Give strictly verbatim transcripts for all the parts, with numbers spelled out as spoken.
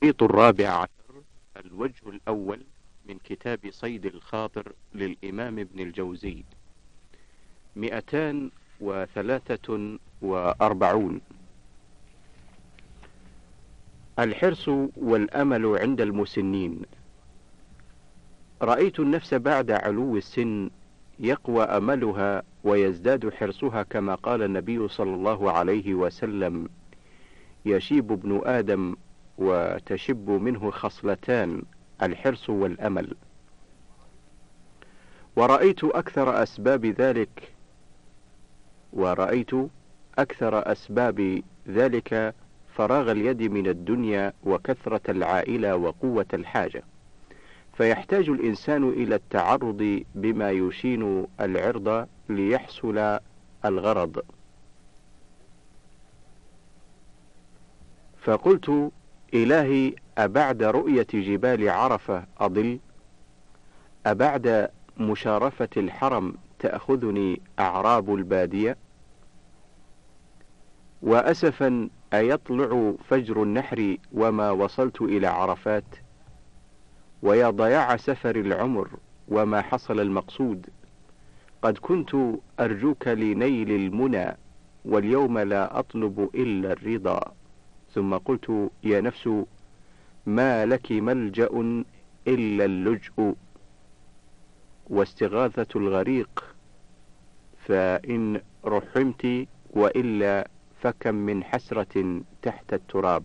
الشريط الرابع عشر، الوجه الأول من كتاب صيد الخاطر للإمام ابن الجوزي. مئتان وثلاثة وأربعون. الحرص والأمل عند المسنين. رأيت النفس بعد علو السن يقوى أملها ويزداد حرصها، كما قال النبي صلى الله عليه وسلم: يشيب ابن آدم وتشب منه خصلتان، الحرص والأمل. ورأيت أكثر أسباب ذلك ورأيت أكثر أسباب ذلك فراغ اليد من الدنيا وكثرة العائلة وقوة الحاجة، فيحتاج الإنسان إلى التعرض بما يشين العرض ليحصل الغرض. فقلت: إلهي، أبعد رؤية جبال عرفة أضل؟ أبعد مشارفة الحرم تأخذني أعراب البادية؟ وأسفا أيطلع فجر النحر وما وصلت إلى عرفات؟ ويا ضياع سفر العمر وما حصل المقصود. قد كنت أرجوك لنيل المنى، واليوم لا أطلب إلا الرضا. ثم قلت: يا نفس، ما لك ملجأ إلا اللجء واستغاثة الغريق، فإن رحمت، وإلا فكم من حسرة تحت التراب.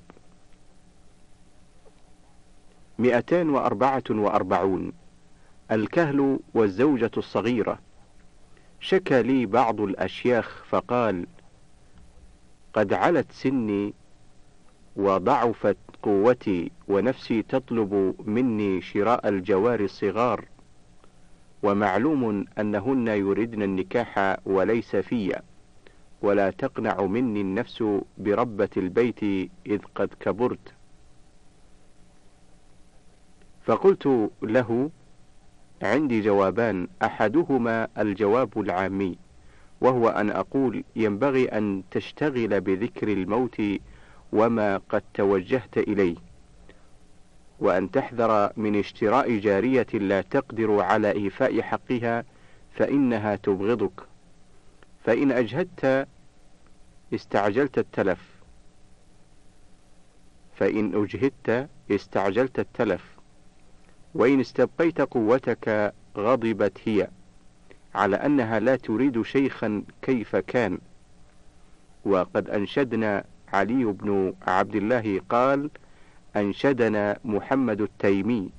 مئتان وأربعة وأربعون. الكهل والزوجة الصغيرة. شكى لي بعض الأشياخ فقال: قد علت سني وضعفت قوتي، ونفسي تطلب مني شراء الجوار الصغار، ومعلوم أنهن يردن النكاح وليس فيا، ولا تقنع مني النفس بربة البيت إذ قد كبرت. فقلت له: عندي جوابان، أحدهما الجواب العامي، وهو أن أقول: ينبغي أن تشتغل بذكر الموت وما قد توجهت إليه، وأن تحذر من اشتراء جارية لا تقدر على إيفاء حقها، فإنها تبغضك، فإن أجهدت استعجلت التلف فإن أجهدت استعجلت التلف وإن استبقيت قوتك غضبت هي، على أنها لا تريد شيخا كيف كان. وقد أنشدنا علي بن عبد الله قال: أنشدنا محمد التيمي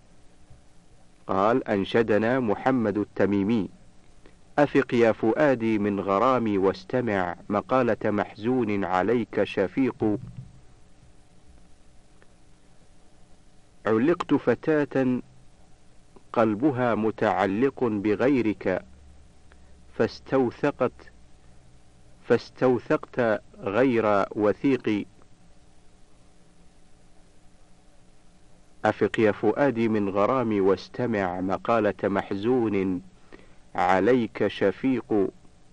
قال أنشدنا محمد التميمي: أفق يا فؤادي من غرامي واستمع، مقالة محزون عليك شفيق. علقت فتاة قلبها متعلق بغيرك، فاستوثقت فاستوثقت غير وثيق. أفق يا فؤادي من غرامي واستمع، مقالة محزون عليك شفيق.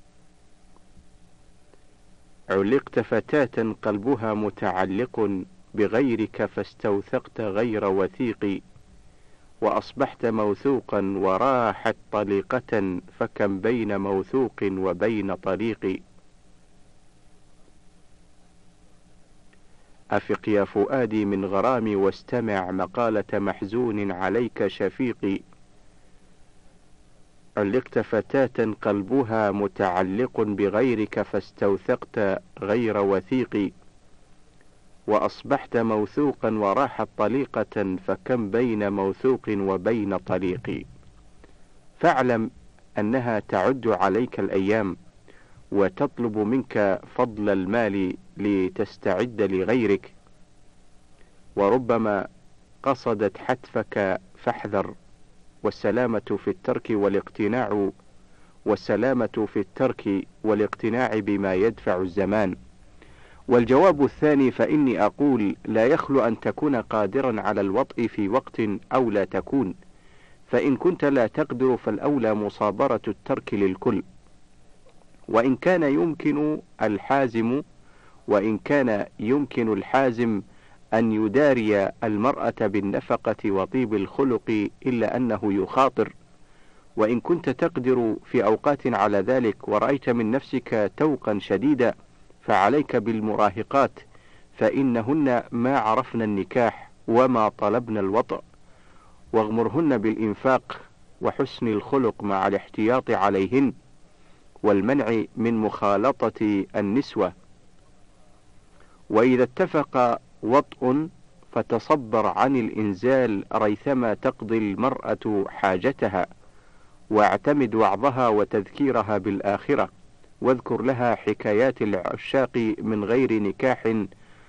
علقت فتاة قلبها متعلق بغيرك، فاستوثقت غير وثيق. وأصبحت موثوقا وراحت طليقة، فكم بين موثوق وبين طليق. أفق يا فؤادي من غرامي واستمع، مقالة محزون عليك شفيق. علقت فتاة قلبها متعلق بغيرك، فاستوثقت غير وثيق. وأصبحت موثوقا وراحت طليقة، فكم بين موثوق وبين طليق. فاعلم أنها تعد عليك الأيام، وتطلب منك فضل المال لتستعد لغيرك، وربما قصدت حتفك، فاحذر. والسلامة في الترك والاقتناع والسلامة في الترك والاقتناع بما يدفع الزمان. والجواب الثاني: فإني أقول: لا يخلو أن تكون قادرا على الوطء في وقت أو لا تكون، فإن كنت لا تقدر فالأولى مصابرة الترك للكل. وإن كان يمكن الحازم وإن كان يمكن الحازم أن يداري المرأة بالنفقة وطيب الخلق إلا أنه يخاطر، وإن كنت تقدر في أوقات على ذلك ورأيت من نفسك توقا شديدا فعليك بالمراهقات، فإنهن ما عرفن النكاح وما طلبن الوطأ، واغمرهن بالإنفاق وحسن الخلق مع الاحتياط عليهن والمنع من مخالطة النسوة. وإذا اتفق وطء فتصبر عن الإنزال ريثما تقضي المرأة حاجتها، واعتمد وعظها وتذكيرها بالآخرة، واذكر لها حكايات العشاق من غير نكاح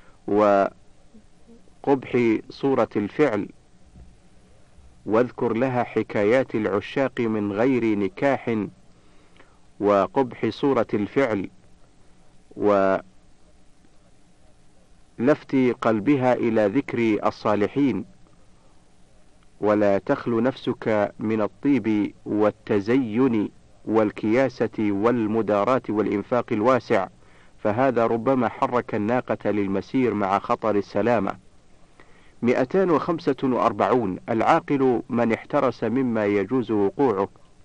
وقبح صورة الفعل واذكر لها حكايات العشاق من غير نكاح وقبح صورة الفعل ولفت قلبها إلى ذكر الصالحين، ولا تخل نفسك من الطيب والتزين والكياسة والمداراة والإنفاق الواسع، فهذا ربما حرك الناقة للمسير مع خطر السلامة. مئتان وخمسة وأربعون. العاقل من احترس مما يجوز وقوعه.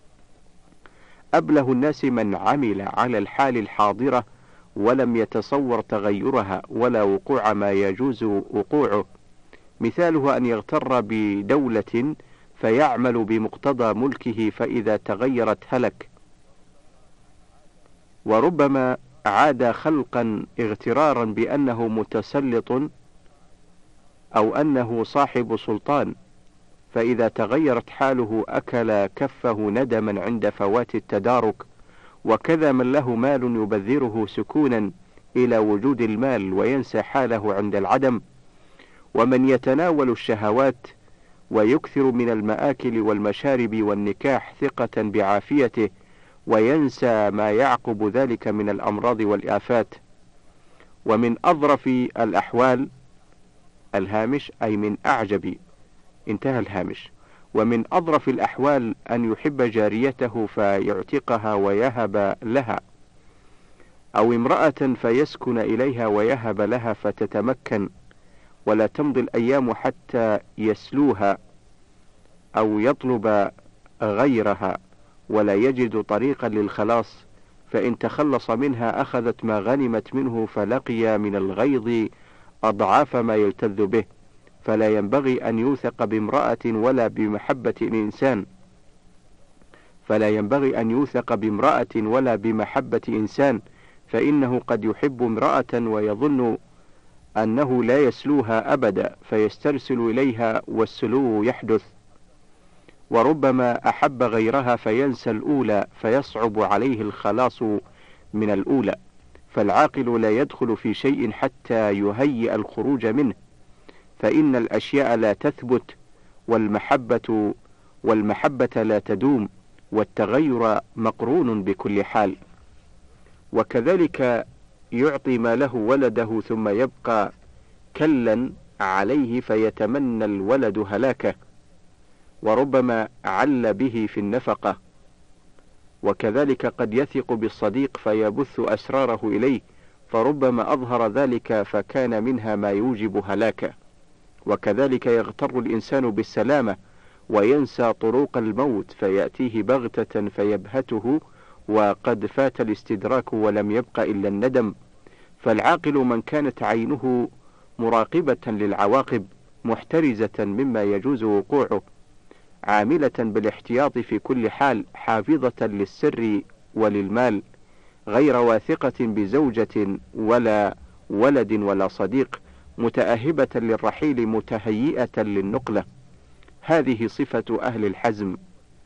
أبله الناس من عمل على الحال الحاضرة ولم يتصور تغيرها ولا وقوع ما يجوز وقوعه. مثاله أن يغتر بدولة فيعمل بمقتضى ملكه فإذا تغيرت هلك، وربما عاد خلقا اغترارا بأنه متسلط أو أنه صاحب سلطان، فإذا تغيرت حاله أكل كفه ندما عند فوات التدارك. وكذا من له مال يبذره سكونا إلى وجود المال وينسى حاله عند العدم. ومن يتناول الشهوات ويكثر من المآكل والمشارب والنكاح ثقة بعافيته وينسى ما يعقب ذلك من الأمراض والآفات. ومن أظرف الأحوال الهامش أي من أعجب، انتهى الهامش. ومن أظرف الأحوال أن يحب جاريته فيعتقها ويهب لها، أو امرأة فيسكن إليها ويهب لها فتتمكن، ولا تمضي الأيام حتى يسلوها أو يطلب غيرها ولا يجد طريقا للخلاص، فإن تخلص منها أخذت ما غنمت منه فلقي من الغيظ أضعاف ما يلتذ به. فلا ينبغي أن يوثق بامرأة ولا بمحبة الإنسان فلا ينبغي أن يوثق بامرأة ولا بمحبة إنسان، فإنه قد يحب امرأة ويظن أنه لا يسلوها أبدا فيسترسل إليها والسلو يحدث، وربما أحب غيرها فينسى الأولى فيصعب عليه الخلاص من الأولى. فالعاقل لا يدخل في شيء حتى يهيئ الخروج منه، فإن الأشياء لا تثبت والمحبة والمحبة لا تدوم، والتغير مقرون بكل حال. وكذلك يعطي ماله ولده ثم يبقى كلا عليه فيتمنى الولد هلاكه، وربما عل به في النفقة. وكذلك قد يثق بالصديق فيبث أسراره إليه، فربما أظهر ذلك فكان منها ما يوجب هلاكه. وكذلك يغتر الإنسان بالسلامة وينسى طرق الموت فيأتيه بغتة فيبهته وقد فات الاستدراك ولم يبق إلا الندم. فالعاقل من كانت عينه مراقبة للعواقب محترزة مما يجوز وقوعه، عاملة بالاحتياط في كل حال، حافظة للسر وللمال، غير واثقة بزوجة ولا ولد ولا صديق، متأهبة للرحيل متهيئة للنقلة. هذه صفة أهل الحزم.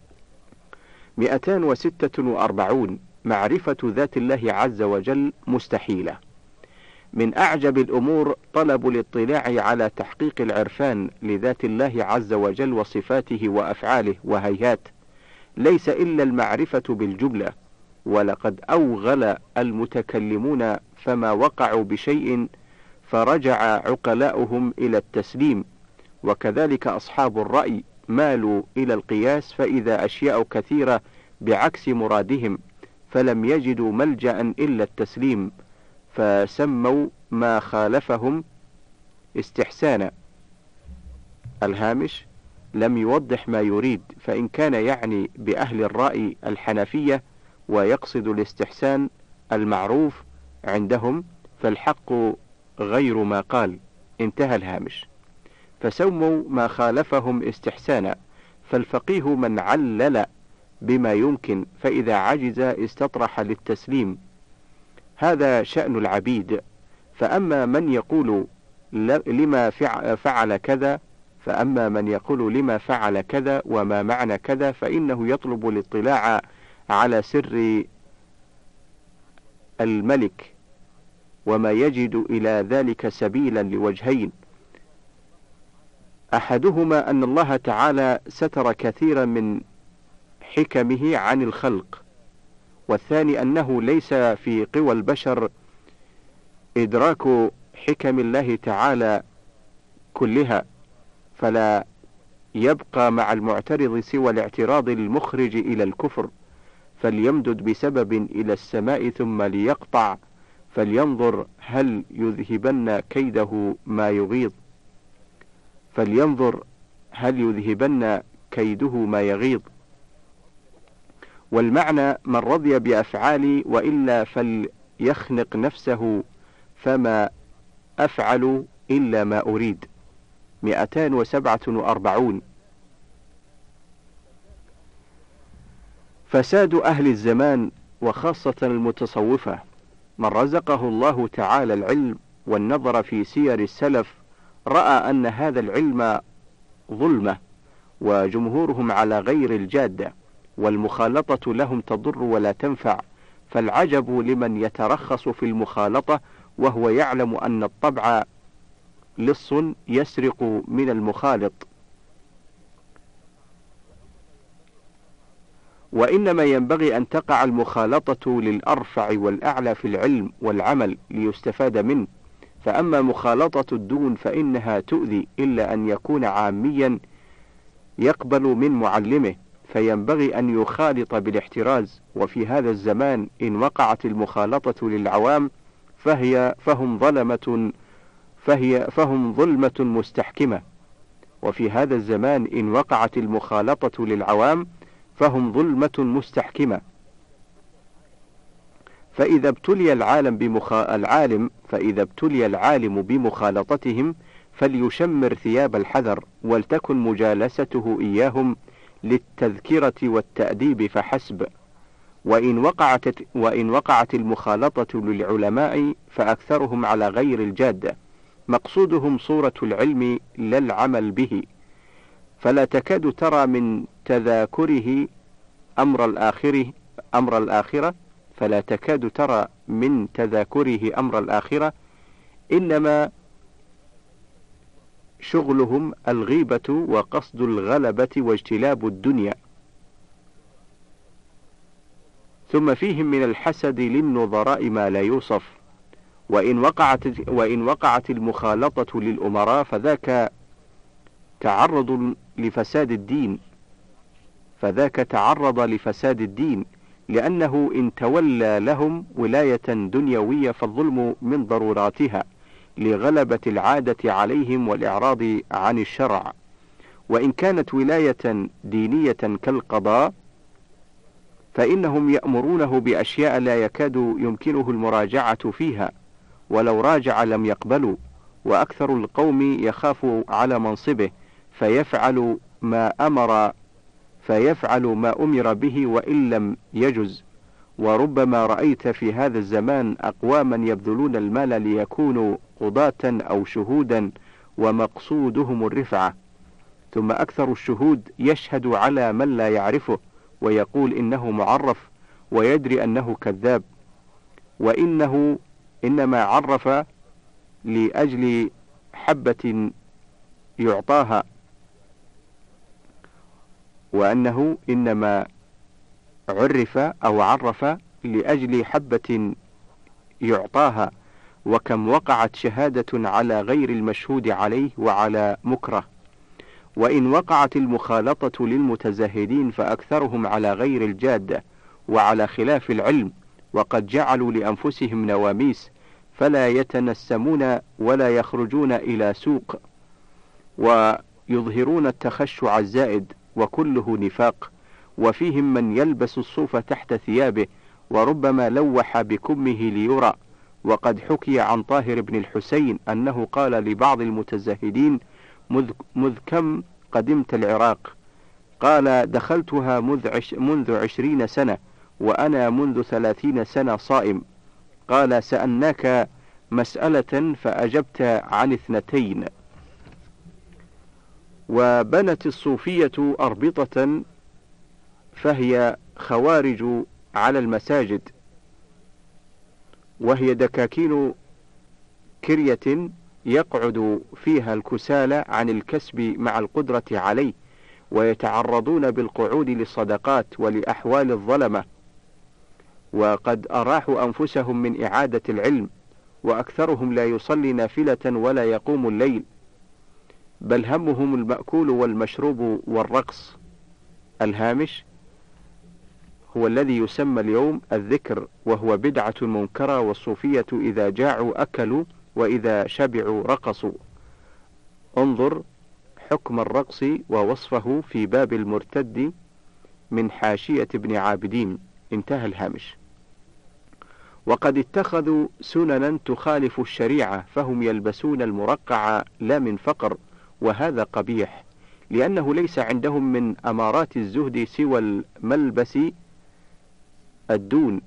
مئتان وستة وأربعون. معرفة ذات الله عز وجل مستحيلة. من أعجب الأمور طلب الاطلاع على تحقيق العرفان لذات الله عز وجل وصفاته وأفعاله، وهيهات ليس إلا المعرفة بالجملة. ولقد أوغل المتكلمون فما وقعوا بشيء فرجع عقلاؤهم إلى التسليم، وكذلك أصحاب الرأي مالوا إلى القياس فإذا أشياء كثيرة بعكس مرادهم، فلم يجدوا ملجأ إلا التسليم، فسموا ما خالفهم استحسان. الهامش لم يوضح ما يريد، فإن كان يعني بأهل الرأي الحنفية ويقصد الاستحسان المعروف عندهم فالحق غير ما قال. انتهى الهامش. فسموا ما خالفهم استحسانا، فالفقيه من علل بما يمكن، فإذا عجز استطرح للتسليم. هذا شأن العبيد. فأما من يقول لما فعل كذا فأما من يقول لما فعل كذا وما معنى كذا فإنه يطلب الاطلاع على سر الملك، وما يجد إلى ذلك سبيلا لوجهين: أحدهما أن الله تعالى ستر كثيرا من حكمه عن الخلق، والثاني أنه ليس في قوى البشر إدراك حكم الله تعالى كلها، فلا يبقى مع المعترض سوى الاعتراض المخرج إلى الكفر، فليمدد بسبب إلى السماء ثم ليقطع، فلينظر هل يذهبن كيده ما يغيظ فلينظر هل يذهبن كيده ما يغيظ. والمعنى من رضي بأفعالي وإلا فليخنق نفسه فما أفعل إلا ما أريد. مئتان وسبعة وأربعون. فساد أهل الزمان وخاصة المتصوفة: من رزقه الله تعالى العلم والنظر في سير السلف رأى أن هذا العلم ظلمة، وجمهورهم على غير الجادة، والمخالطة لهم تضر ولا تنفع، فالعجب لمن يترخص في المخالطة وهو يعلم أن الطبع لص يسرق من المخالط. وإنما ينبغي أن تقع المخالطة للأرفع والأعلى في العلم والعمل ليستفاد منه، فأما مخالطة الدون فإنها تؤذي، إلا أن يكون عاميا يقبل من معلمه، فينبغي أن يخالط بالاحتراز. وفي هذا الزمان إن وقعت المخالطة للعوام فهي فهم ظلمة فهي فهم ظلمة مستحكمة وفي هذا الزمان إن وقعت المخالطة للعوام فهم ظلمة مستحكمة. فإذا ابتلي العالم بمخا... العالم فإذا ابتلي العالم بمخالطتهم فليشمر ثياب الحذر، ولتكن مجالسته إياهم للتذكرة والتأديب فحسب. وإن وقعت وإن وقعت المخالطة للعلماء فأكثرهم على غير الجادة، مقصودهم صورة العلم لا العمل به، فلا تكاد ترى من تذاكره أمر الآخرة أمر الآخرة فلا تكاد ترى من تذاكره أمر الآخرة إنما شغلهم الغيبة وقصد الغلبة واجتلاب الدنيا. ثم فيهم من الحسد للنظراء ما لا يوصف. وإن وقعت وإن وقعت المخالطة للأمراء فذاك تعرض لفساد الدين فذاك تعرض لفساد الدين لأنه إن تولى لهم ولاية دنيوية فالظلم من ضروراتها لغلبة العادة عليهم والإعراض عن الشرع. وإن كانت ولاية دينية كالقضاء فإنهم يأمرونه بأشياء لا يكاد يمكنه المراجعة فيها، ولو راجع لم يقبلوا. وأكثر القوم يخاف على منصبه فيفعل ما أمر فيفعل ما أمر به وإن لم يجز. وربما رأيت في هذا الزمان أقواما يبذلون المال ليكونوا قضاة أو شهودا ومقصودهم الرفعة، ثم أكثر الشهود يشهد على من لا يعرفه ويقول إنه معرف ويدري أنه كذاب، وإنه إنما عرف لأجل حبة يعطاها وأنه إنما عرف أو عرف لأجل حبة يعطاها. وكم وقعت شهادة على غير المشهود عليه وعلى مكره. وإن وقعت المخالطة للمتزاهدين فأكثرهم على غير الجادة وعلى خلاف العلم، وقد جعلوا لأنفسهم نواميس فلا يتنسمون ولا يخرجون إلى سوق، ويظهرون التخشع الزائد وكله نفاق. وفيهم من يلبس الصوف تحت ثيابه، وربما لوح بكمه ليرى. وقد حكي عن طاهر بن الحسين أنه قال لبعض المتزاهدين: مذ, مذ كم قدمت العراق؟ قال: دخلتها منذ, عش منذ عشرين سنة، وأنا منذ ثلاثين سنة صائم. قال: سألناك مسألة فأجبت عن اثنتين. وبنت الصوفية أربطة فهي خوارج على المساجد، وهي دكاكين كرية يقعد فيها الكسالى عن الكسب مع القدرة عليه، ويتعرضون بالقعود للصدقات ولأحوال الظلمة، وقد أراحوا أنفسهم من إعادة العلم، وأكثرهم لا يصلي نافلة ولا يقوم الليل، بل همهم المأكول والمشروب والرقص. الهامش هو الذي يسمى اليوم الذكر، وهو بدعة منكرة، والصوفية إذا جاعوا أكلوا، وإذا شبعوا رقصوا. انظر حكم الرقص ووصفه في باب المرتد من حاشية ابن عابدين. انتهى الهامش. وقد اتخذوا سننا تخالف الشريعة، فهم يلبسون المرقع لا من فقر، وهذا قبيح، لأنه ليس عندهم من أمارات الزهد سوى الملبس الدون،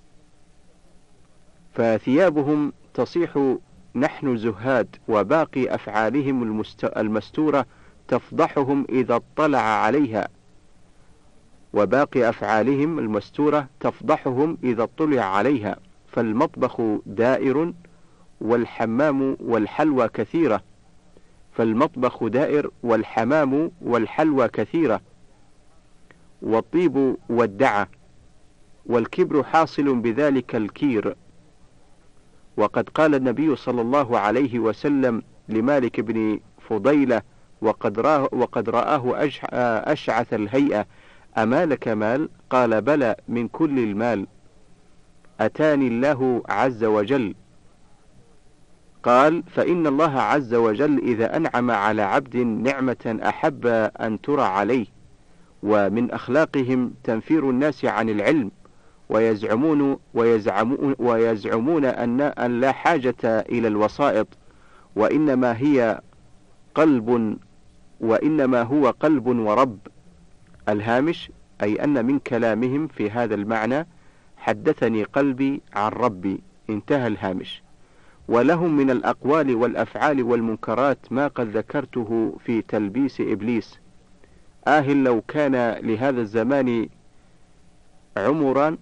فثيابهم تصيح نحن زهاد، وباقي أفعالهم المستورة تفضحهم إذا اطلع عليها وباقي أفعالهم المستورة تفضحهم إذا اطلع عليها. فالمطبخ دائر والحمام والحلوى كثيرة فالمطبخ دائر والحمام والحلوى كثيرة والطيب والدعة، والكبر حاصل بذلك الكير. وقد قال النبي صلى الله عليه وسلم لمالك بن فضيلة وقد رآه, وقد رآه أشعث الهيئة: أمالك مال؟ قال: بلى، من كل المال أتاني الله عز وجل. قال: فإن الله عز وجل إذا أنعم على عبد نعمة أحب أن ترى عليه. ومن أخلاقهم تنفير الناس عن العلم، ويزعمون ويزعمون, ويزعمون أن, أن لا حاجة إلى الوسائط، وإنما هي قلب وإنما هو قلب ورب. الهامش أي أن من كلامهم في هذا المعنى: حدثني قلبي عن ربي. انتهى الهامش. ولهم من الأقوال والأفعال والمنكرات ما قد ذكرته في تلبيس إبليس. آه لو كان لهذا الزمان عمرا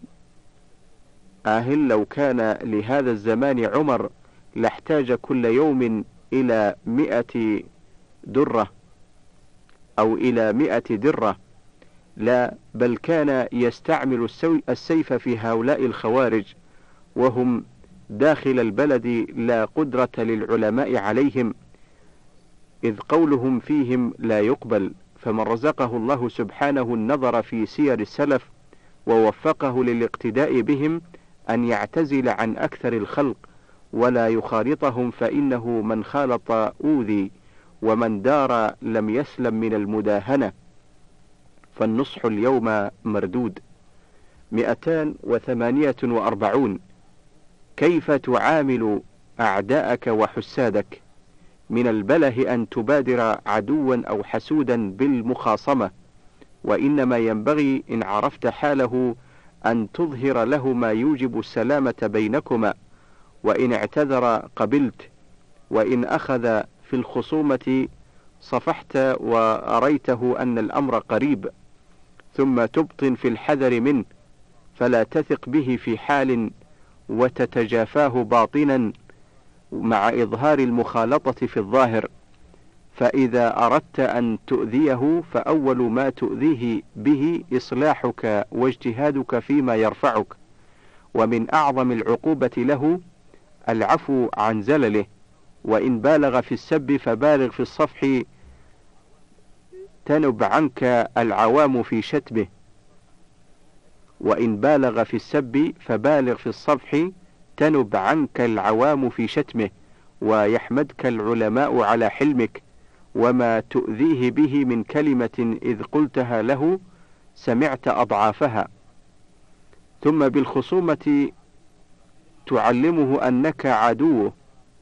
آه لو كان لهذا الزمان عمر لاحتاج كل يوم إلى مئة درة أو إلى مئة درة، لا بل كان يستعمل السيف في هؤلاء الخوارج، وهم داخل البلد لا قدرة للعلماء عليهم، إذ قولهم فيهم لا يقبل. فمن رزقه الله سبحانه النظر في سير السلف ووفقه للاقتداء بهم أن يعتزل عن أكثر الخلق ولا يخالطهم، فإنه من خالط أوذي، ومن دار لم يسلم من المداهنة. فالنصح اليوم مردود. مئتان وثمانية وأربعون. كيف تعامل أعداءك وحسادك؟ من البله أن تبادر عدوا أو حسودا بالمخاصمة، وإنما ينبغي إن عرفت حاله أن تظهر له ما يوجب السلامة بينكما، وإن اعتذر قبلت، وإن أخذ في الخصومة صفحت وأريته أن الأمر قريب، ثم تبطن في الحذر منه، فلا تثق به في حال وتتجافاه باطنا مع إظهار المخالطة في الظاهر. فإذا أردت أن تؤذيه فأول ما تؤذيه به إصلاحك واجتهادك فيما يرفعك، ومن أعظم العقوبة له العفو عن زلله. وإن بالغ في السب فبالغ في الصفح تنب عنك العوام في شتمه، وإن بالغ في السب فبالغ في الصفح تنب عنك العوام في شتمه، ويحمدك العلماء على حلمك، وما تؤذيه به من كلمة إذ قلتها له سمعت أضعافها. ثم بالخصومة تعلمه أنك عدوه،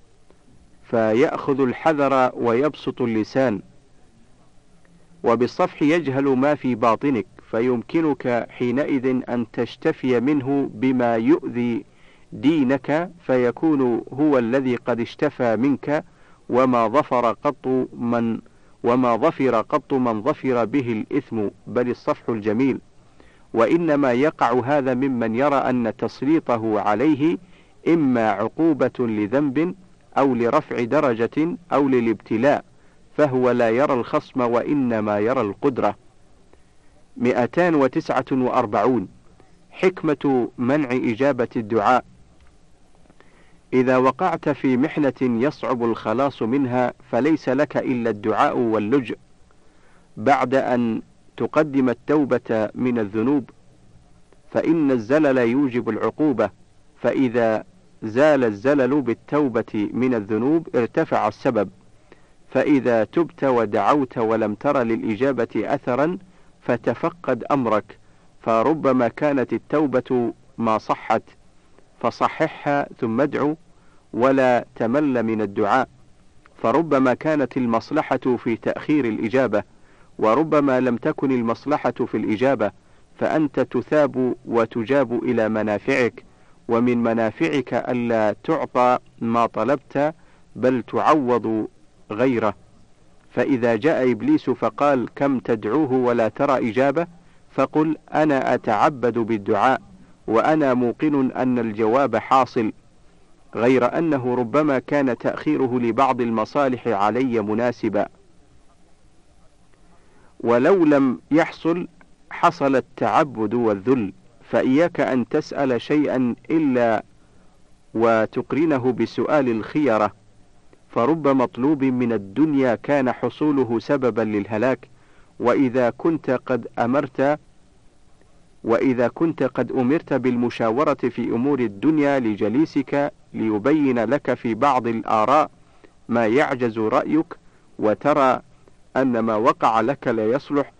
فيأخذ الحذر ويبسط اللسان. وبالصفح يجهل ما في باطنك، فيمكنك حينئذ أن تشتفي منه بما يؤذي دينك، فيكون هو الذي قد اشتفى منك، وما ظفر قط من وما ظفر قط من ظفر به الإثم، بل الصفح الجميل. وإنما يقع هذا ممن يرى أن تسليطه عليه إما عقوبة لذنب أو لرفع درجة أو للابتلاء، فهو لا يرى الخصم وإنما يرى القدرة. مئتان وتسعة وأربعون. حكمة منع إجابة الدعاء. إذا وقعت في محنة يصعب الخلاص منها، فليس لك إلا الدعاء واللجأ بعد أن تقدم التوبة من الذنوب، فإن الزلل يوجب العقوبة، فإذا زال الزلل بالتوبة من الذنوب ارتفع السبب، فإذا تبت ودعوت ولم تر للإجابة أثرا فتفقد أمرك، فربما كانت التوبة ما صحت، فصححها ثم ادعو ولا تمل من الدعاء، فربما كانت المصلحة في تأخير الإجابة، وربما لم تكن المصلحة في الإجابة، فأنت تثاب وتجاب إلى منافعك، ومن منافعك ألا تعطى ما طلبت بل تعوض غيره. فإذا جاء إبليس فقال كم تدعوه ولا ترى إجابة، فقل أنا أتعبد بالدعاء، وأنا موقن أن الجواب حاصل، غير أنه ربما كان تأخيره لبعض المصالح علي مناسبا، ولو لم يحصل حصل التعبد والذل. فإياك أن تسأل شيئا إلا وتقرنه بسؤال الخيرة، فرب مطلوب من الدنيا كان حصوله سببا للهلاك. وإذا كنت قد أمرت وإذا كنت قد أمرت بالمشاورة في أمور الدنيا لجليسك ليبين لك في بعض الآراء ما يعجز رأيك، وترى أن ما وقع لك لا يصلح،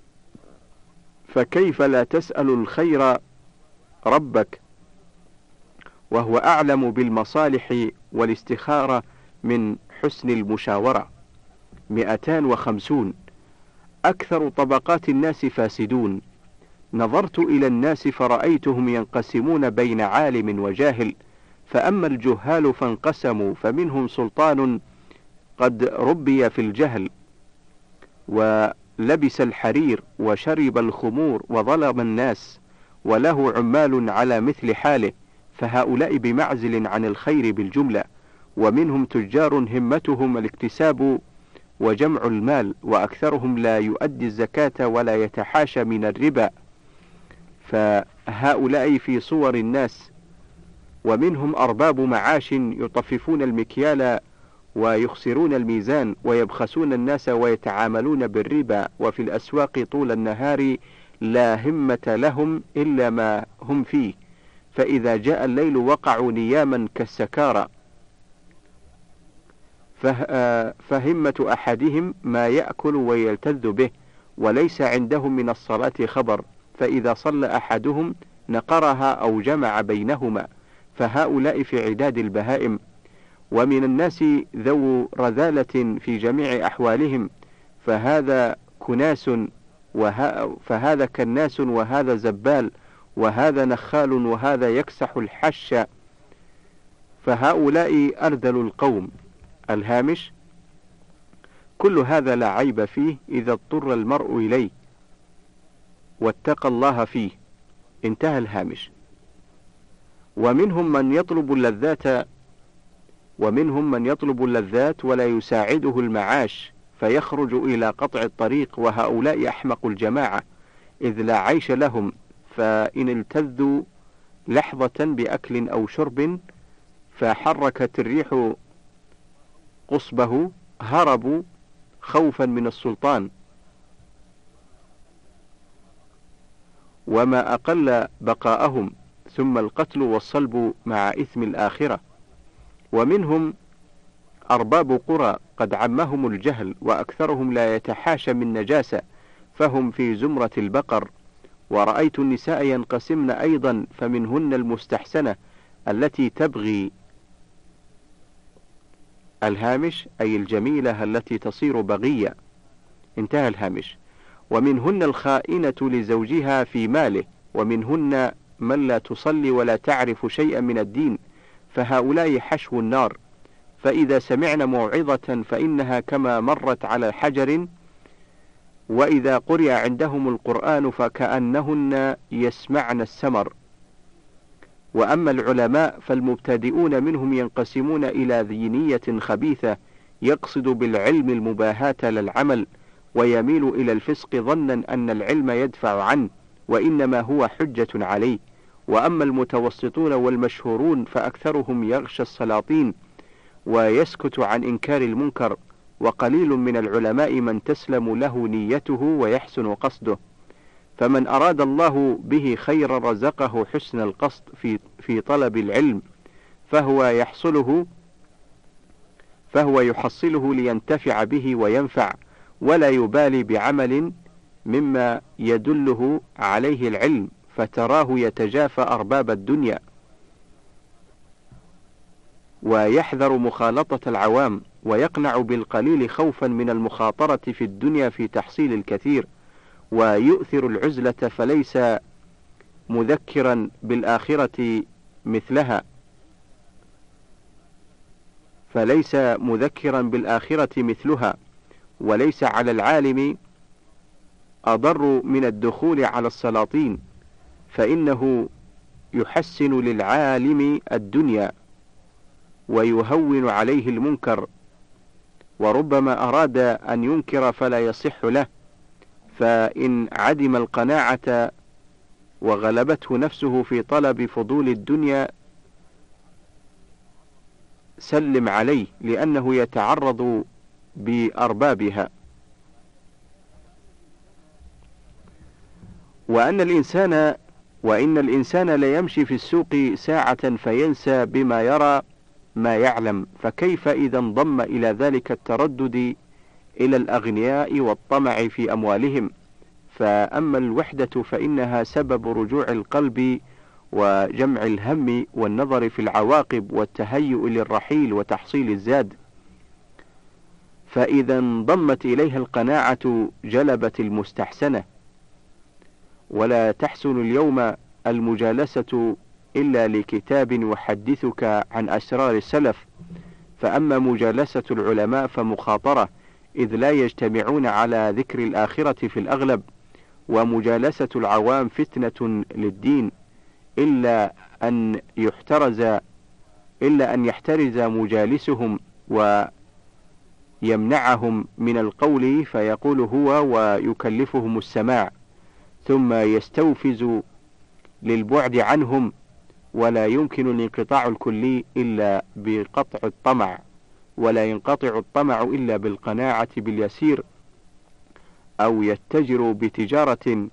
فكيف لا تسأل الخير ربك وهو أعلم بالمصالح والاستخارة من حسن المشاورة. مئتان وخمسون. أكثر طبقات الناس فاسدون. نظرت إلى الناس فرأيتهم ينقسمون بين عالم وجاهل، فأما الجهال فانقسموا، فمنهم سلطان قد ربي في الجهل ولبس الحرير وشرب الخمور وظلم الناس، وله عمال على مثل حاله، فهؤلاء بمعزل عن الخير بالجملة. ومنهم تجار همتهم الاكتساب وجمع المال، وأكثرهم لا يؤدي الزكاة ولا يتحاشى من الربا، فهؤلاء في صور الناس. ومنهم أرباب معاش يطففون المكيال ويخسرون الميزان، ويبخسون الناس ويتعاملون بالربا، وفي الأسواق طول النهار لا همة لهم إلا ما هم فيه، فإذا جاء الليل وقعوا نياما كالسكارى. فهمة أحدهم ما يأكل ويلتذ به، وليس عندهم من الصلاة خبر، فإذا صلى أحدهم نقرها أو جمع بينهما، فهؤلاء في عداد البهائم. ومن الناس ذو رذالة في جميع أحوالهم، فهذا كناس وها فهذا كناس، وهذا زبال، وهذا نخال، وهذا يكسح الحش، فهؤلاء أرذل القوم. الهامش: كل هذا لا عيب فيه إذا اضطر المرء إليه واتقى الله فيه. انتهى الهامش. ومنهم من يطلب اللذات ومنهم من يطلب اللذات ولا يساعده المعاش، فيخرج إلى قطع الطريق، وهؤلاء أحمق الجماعة، إذ لا عيش لهم، فإن التذوا لحظة بأكل أو شرب فحركت الريح قصبه هربوا خوفا من السلطان. وما أقل بقاءهم، ثم القتل والصلب مع إثم الآخرة. ومنهم أرباب قرى قد عمهم الجهل، وأكثرهم لا يتحاشى من نجاسة، فهم في زمرة البقر. ورأيت النساء ينقسمن أيضا، فمنهن المستحسنة التي تبغي الهامش أي الجميلة التي تصير بغية، انتهى الهامش. ومنهن الخائنة لزوجها في ماله، ومنهن من لا تصلي ولا تعرف شيئا من الدين، فهؤلاء حشو النار. فإذا سمعن موعظة فإنها كما مرت على حجر، وإذا قرئ عندهم القرآن فكأنهن يسمعن السمر. وأما العلماء فالمبتدئون منهم ينقسمون إلى ذينية خبيثة يقصد بالعلم المباهاة للعمل، ويميل إلى الفسق ظنا أن العلم يدفع عنه وإنما هو حجة عليه. وأما المتوسطون والمشهورون فأكثرهم يغشى السلاطين ويسكت عن إنكار المنكر، وقليل من العلماء من تسلم له نيته ويحسن قصده. فمن أراد الله به خيرا رزقه حسن القصد في في طلب العلم، فهو يحصله فهو يحصله لينتفع به وينفع، ولا يبالي بعمل مما يدله عليه العلم، فتراه يتجافى أرباب الدنيا ويحذر مخالطة العوام، ويقنع بالقليل خوفا من المخاطرة في الدنيا في تحصيل الكثير، ويؤثر العزلة فليس مذكرا بالآخرة مثلها فليس مذكرا بالآخرة مثلها وليس على العالم أضر من الدخول على السلاطين، فإنه يحسن للعالم الدنيا ويهون عليه المنكر، وربما أراد أن ينكر فلا يصح له، فإن عدم القناعة وغلبته نفسه في طلب فضول الدنيا سلم عليه، لأنه يتعرض بأربابها. وأن الإنسان وإن الإنسان ليمشي في السوق ساعة فينسى بما يرى ما يعلم، فكيف إذا انضم إلى ذلك التردد إلى الأغنياء والطمع في أموالهم؟ فأما الوحدة فإنها سبب رجوع القلب وجمع الهم والنظر في العواقب والتهيؤ للرحيل وتحصيل الزاد. فإذا انضمت إليها القناعة جلبت المستحسنة. ولا تحسن اليوم المجالسة إلا لكتاب يحدثك عن أسرار السلف، فأما مجالسة العلماء فمخاطرة، إذ لا يجتمعون على ذكر الآخرة في الأغلب، ومجالسة العوام فتنة للدين، إلا أن يحترز إلا أن يحترز مجالسهم ويمنعهم من القول فيقول هو ويكلفهم السماع، ثم يستوفز للبعد عنهم، ولا يمكن الانقطاع الكلي إلا بقطع الطمع، ولا ينقطع الطمع إلا بالقناعة باليسير، أو يتجر بتجارة،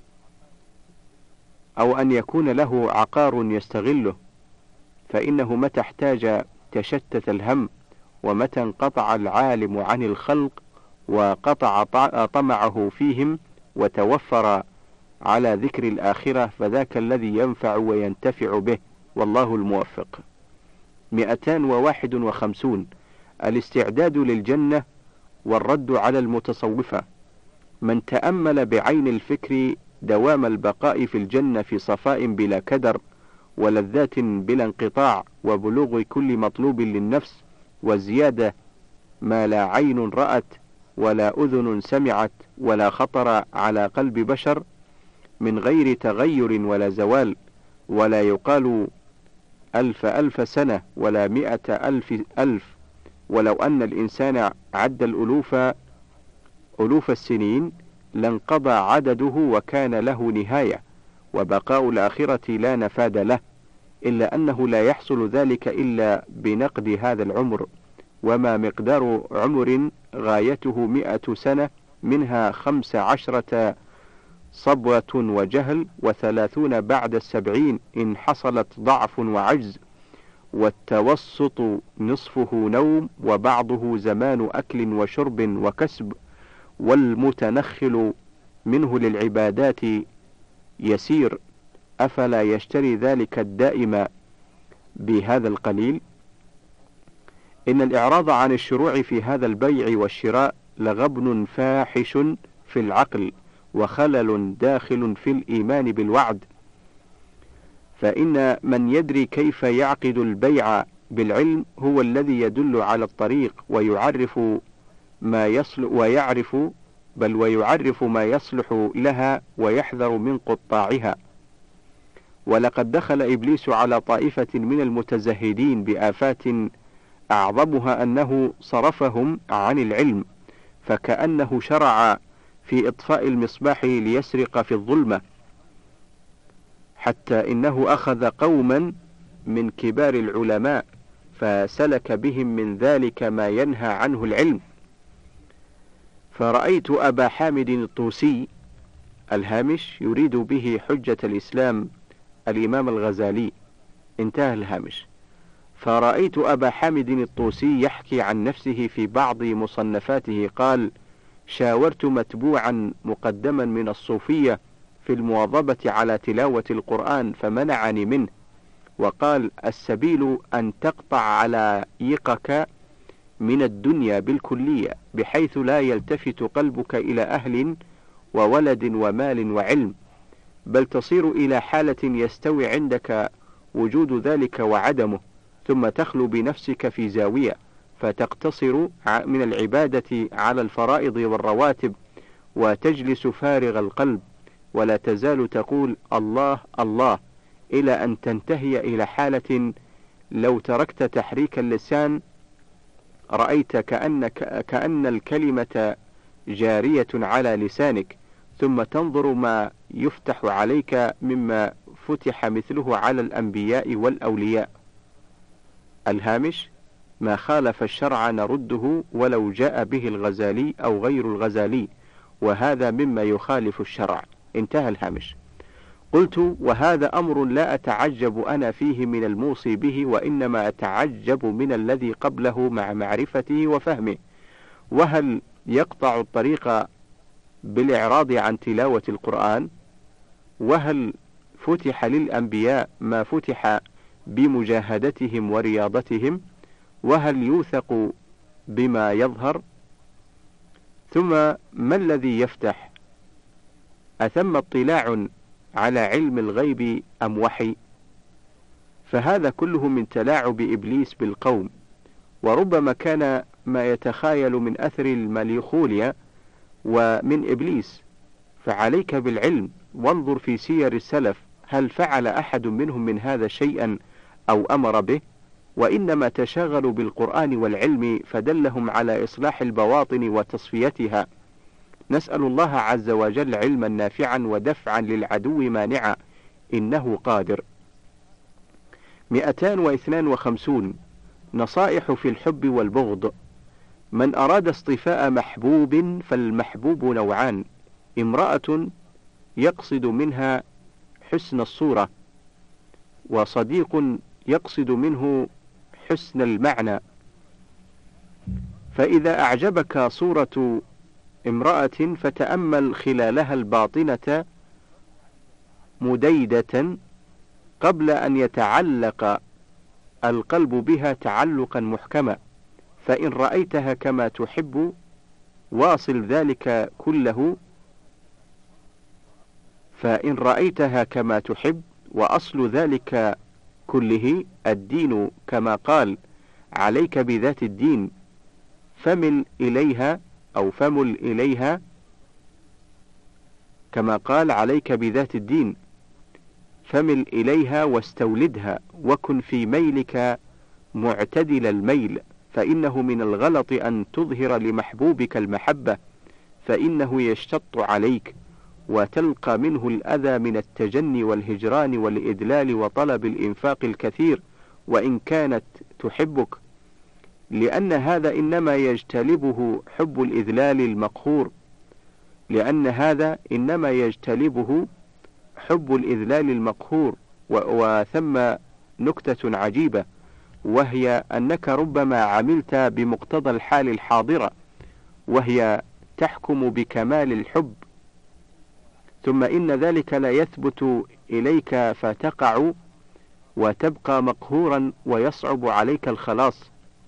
أو أن يكون له عقار يستغله، فإنه متى احتاج تشتت الهم، ومتى انقطع العالم عن الخلق وقطع طمعه فيهم وتوفر على ذكر الآخرة، فذاك الذي ينفع وينتفع به، والله الموفق. مئتان وواحد وخمسون الاستعداد للجنة والرد على المتصوفة. من تأمل بعين الفكر دوام البقاء في الجنة في صفاء بلا كدر ولذات بلا انقطاع، وبلوغ كل مطلوب للنفس، وزيادة ما لا عين رأت ولا أذن سمعت ولا خطر على قلب بشر، من غير تغير ولا زوال، ولا يقال ألف ألف سنة ولا مئة ألف ألف، ولو أن الإنسان عد الألوف ألوف السنين لانقضى عدده وكان له نهاية، وبقاء الآخرة لا نفاد له، إلا أنه لا يحصل ذلك إلا بنقد هذا العمر، وما مقدار عمر غايته مئة سنة، منها خمس عشرة صبوة وجهل، وثلاثون بعد السبعين إن حصلت ضعف وعجز، والتوسط نصفه نوم، وبعضه زمان أكل وشرب وكسب، والمتنخل منه للعبادات يسير، أفلا يشتري ذلك الدائم بهذا القليل؟ إن الإعراض عن الشروع في هذا البيع والشراء لغبن فاحش في العقل، وخلل داخل في الإيمان بالوعد، فإن من يدري كيف يعقد البيع بالعلم هو الذي يدل على الطريق ويعرف ما يصلح ويعرف بل ويعرف ما يصلح لها ويحذر من قطاعها. ولقد دخل إبليس على طائفة من المتزهدين بآفات أعظمها أنه صرفهم عن العلم، فكأنه شرع في إطفاء المصباح ليسرق في الظلمة، حتى إنه أخذ قوما من كبار العلماء فسلك بهم من ذلك ما ينهى عنه العلم. فرأيت أبا حامد الطوسي، الهامش يريد به حجة الإسلام الإمام الغزالي، انتهى الهامش. فرأيت أبا حامد الطوسي يحكي عن نفسه في بعض مصنفاته قال: شاورت متبوعا مقدما من الصوفية في المواظبة على تلاوة القرآن فمنعني منه، وقال: السبيل أن تقطع علائقك من الدنيا بالكلية، بحيث لا يلتفت قلبك إلى أهل وولد ومال وعلم، بل تصير إلى حالة يستوي عندك وجود ذلك وعدمه، ثم تخلو بنفسك في زاوية، فتقتصر من العبادة على الفرائض والرواتب، وتجلس فارغ القلب، ولا تزال تقول الله الله، إلى أن تنتهي إلى حالة لو تركت تحريك اللسان رأيت كأنك كأن الكلمة جارية على لسانك، ثم تنظر ما يفتح عليك مما فتح مثله على الأنبياء والأولياء. الهامش: ما خالف الشرع نرده ولو جاء به الغزالي أو غير الغزالي، وهذا مما يخالف الشرع، انتهى الهامش. قلت: وهذا أمر لا أتعجب أنا فيه من الموصي به، وإنما أتعجب من الذي قبله مع معرفته وفهمه. وهل يقطع الطريق بالإعراض عن تلاوة القرآن؟ وهل فتح للأنبياء ما فتح بمجاهدتهم ورياضتهم؟ وهل يوثق بما يظهر؟ ثم ما الذي يفتح؟ أثم اطلاع على علم الغيب أم وحي؟ فهذا كله من تلاعب إبليس بالقوم، وربما كان ما يتخايل من أثر المليخوليا ومن إبليس. فعليك بالعلم، وانظر في سير السلف، هل فعل أحد منهم من هذا شيئا أو أمر به؟ وإنما تشاغلوا بالقرآن والعلم فدلهم على إصلاح البواطن وتصفيتها. نسأل الله عز وجل علما نافعا ودفعا للعدو مانعا، إنه قادر. مئتان واثنان وخمسون نصائح في الحب والبغض. من أراد اصطفاء محبوب فالمحبوب نوعان: امرأة يقصد منها حسن الصورة، وصديق يقصد منه حسن المعنى. فإذا أعجبك صورة امرأة فتأمل خلالها الباطنة مديدة قبل أن يتعلق القلب بها تعلقا محكما، فإن رأيتها كما تحب واصل ذلك كله فإن رأيتها كما تحب وأصل ذلك كله الدين، كما قال: عليك بذات الدين، فمل إليها أو فمل إليها، كما قال: عليك بذات الدين، فمل إليها واستولدها، وكن في ميلك معتدل الميل، فإنه من الغلط أن تظهر لمحبوبك المحبة، فإنه يشتط عليك، وتلقى منه الأذى من التجني والهجران والإدلال وطلب الإنفاق الكثير وإن كانت تحبك، لأن هذا إنما يجتلبه حب الإذلال المقهور، لأن هذا إنما يجتلبه حب الإذلال المقهور. وثم نكتة عجيبة، وهي أنك ربما عملت بمقتضى الحال الحاضرة، وهي تحكم بكمال الحب، ثم إن ذلك لا يثبت إليك فتقع وتبقى مقهورا ويصعب عليك الخلاص.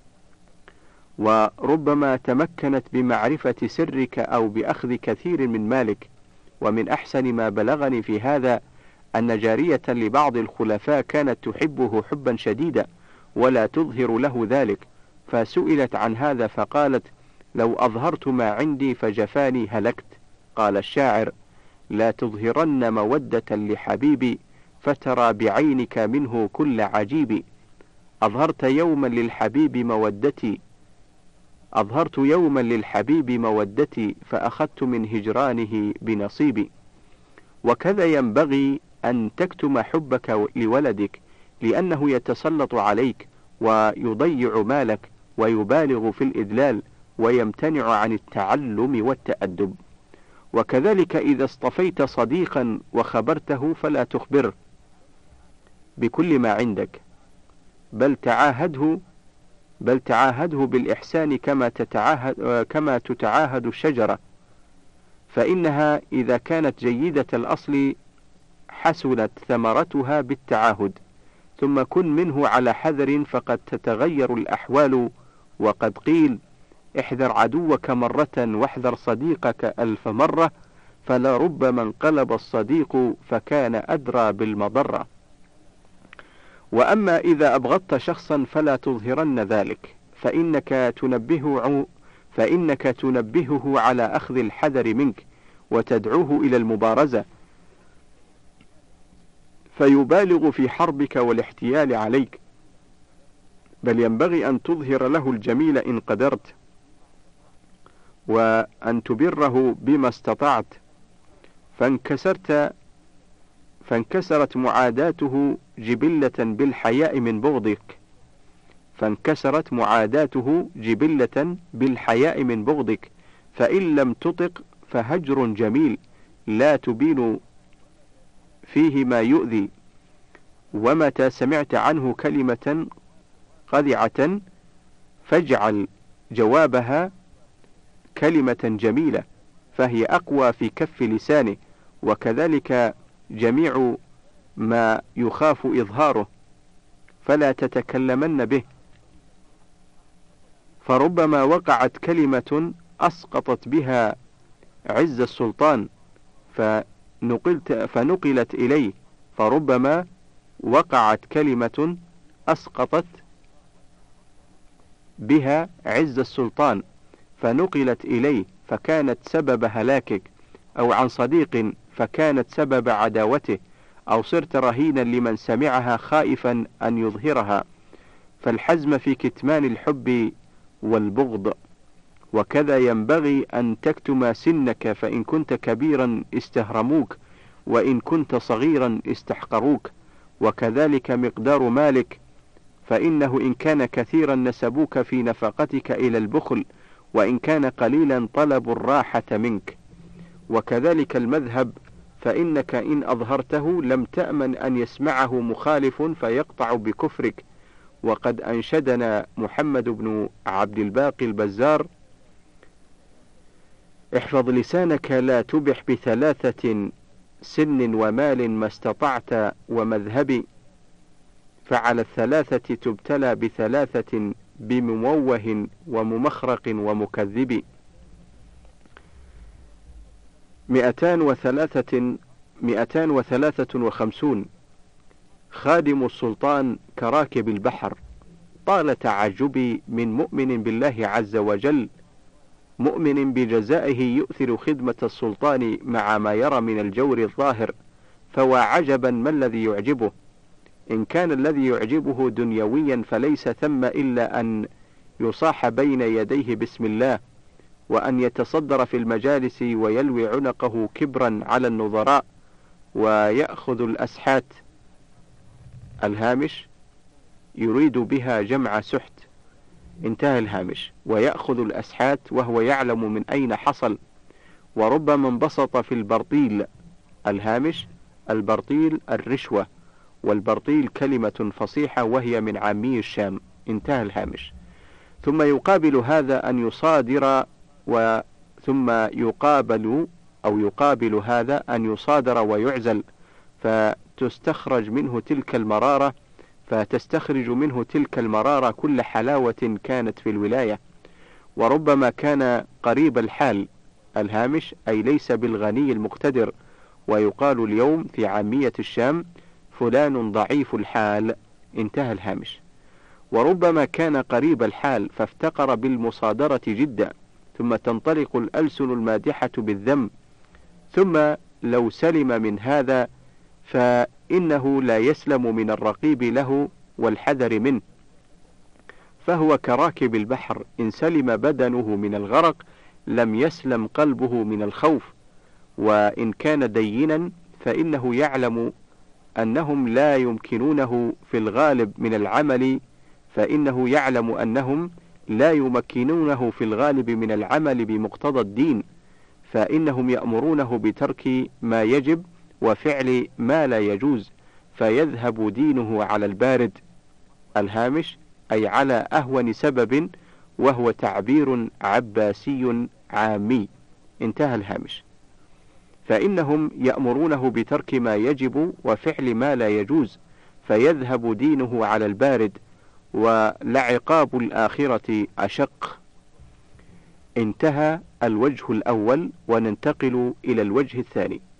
وربما تمكنت بمعرفة سرك أو بأخذ كثير من مالك. ومن أحسن ما بلغني في هذا أن جارية لبعض الخلفاء كانت تحبه حبا شديدا ولا تظهر له ذلك، فسئلت عن هذا فقالت: لو أظهرت ما عندي فجفاني هلكت. قال الشاعر: لا تظهرن مودة لحبيبي فترى بعينك منه كل عجيب. أظهرت يوما للحبيب مودتي أظهرت يوما للحبيب مودتي فأخذت من هجرانه بنصيبي. وكذا ينبغي أن تكتم حبك لولدك، لأنه يتسلط عليك ويضيع مالك ويبالغ في الإدلال ويمتنع عن التعلم والتأدب. وكذلك إذا اصطفيت صديقا وخبرته فلا تخبره بكل ما عندك، بل تعاهده بل تعاهده بالإحسان كما تتعاهد كما تتعاهد الشجرة، فإنها إذا كانت جيدة الأصل حسنت ثمرتها بالتعاهد. ثم كن منه على حذر فقد تتغير الأحوال. وقد قيل: احذر عدوك مرة واحذر صديقك ألف مرة، فلربما انقلب الصديق فكان أدرى بالمضرة. وأما إذا أبغضت شخصا فلا تظهرن ذلك، فإنك تنبهه فإنك تنبهه على أخذ الحذر منك وتدعوه إلى المبارزة، فيبالغ في حربك والاحتيال عليك، بل ينبغي أن تظهر له الجميل إن قدرت، وأن تبره بما استطعت. فانكسرت فانكسرت معاداته جبلة بالحياء من بغضك فانكسرت معاداته جبلة بالحياء من بغضك فإن لم تطق فهجر جميل لا تبين فيه ما يؤذي. ومتى سمعت عنه كلمة قذعة فاجعل جوابها كلمة جميلة، فهي أقوى في كف لسانه. وكذلك جميع ما يخاف إظهاره فلا تتكلمن به، فربما وقعت كلمة أسقطت بها عز السلطان فنقلت فنقلت إليه فربما وقعت كلمة أسقطت بها عز السلطان فنقلت إليه فكانت سبب هلاكك، أو عن صديق فكانت سبب عداوته، أو صرت رهينا لمن سمعها خائفا أن يظهرها. فالحزم في كتمان الحب والبغض. وكذا ينبغي أن تكتم سنك، فإن كنت كبيرا استهرموك، وإن كنت صغيرا استحقروك. وكذلك مقدار مالك، فإنه إن كان كثيرا نسبوك في نفقتك إلى البخل، وإن كان قليلا طلبوا الراحة منك. وكذلك المذهب، فإنك إن أظهرته لم تأمن أن يسمعه مخالف فيقطع بكفرك. وقد أنشدنا محمد بن عبد الباقي البزار: احفظ لسانك لا تبح بثلاثة سن ومال ما استطعت ومذهب، فعلى الثلاثة تبتلى بثلاثة بمموه وممخرق ومكذب. مئتان وثلاثة مئتان وثلاثة وخمسون. خادم السلطان كراكب البحر. طال تعجبي من مؤمن بالله عز وجل، مؤمن بجزائه يؤثر خدمة السلطان مع ما يرى من الجور الظاهر، فوا عجبا ما الذي يعجبه. إن كان الذي يعجبه دنيويا فليس ثم إلا أن يصاح بين يديه بسم الله، وأن يتصدر في المجالس ويلوي عنقه كبرا على النظراء، ويأخذ الأسحات. الهامش يريد بها جمع سحت، انتهى الهامش. ويأخذ الأسحات وهو يعلم من أين حصل، وربما انبسط في البرطيل. الهامش: البرطيل الرشوة، والبرطيل كلمة فصيحة وهي من عامي الشام. انتهى الهامش. ثم يقابل هذا أن يصادر و ثم يقابل أو يقابل هذا أن يصادر ويعزل، فتستخرج منه تلك المرارة فتستخرج منه تلك المرارة كل حلاوة كانت في الولاية. وربما كان قريب الحال. الهامش: أي ليس بالغني المقتدر، ويقال اليوم في عامية الشام فلان ضعيف الحال. انتهى الهامش. وربما كان قريب الحال فافتقر بالمصادرة جدا، ثم تنطلق الألسن المادحة بالذم، ثم لو سلم من هذا فإنه لا يسلم من الرقيب له والحذر منه، فهو كراكب البحر، إن سلم بدنه من الغرق لم يسلم قلبه من الخوف. وإن كان دينا فإنه يعلم أنهم لا يمكنونه في الغالب من العمل فإنه يعلم أنهم لا يمكنونه في الغالب من العمل بمقتضى الدين، فإنهم يأمرونه بترك ما يجب وفعل ما لا يجوز، فيذهب دينه على البارد. الهامش: أي على أهون سبب، وهو تعبير عباسي عامي. انتهى الهامش. فإنهم يأمرونه بترك ما يجب وفعل ما لا يجوز، فيذهب دينه على البارد، ولعقاب الآخرة أشق. انتهى الوجه الأول، وننتقل إلى الوجه الثاني.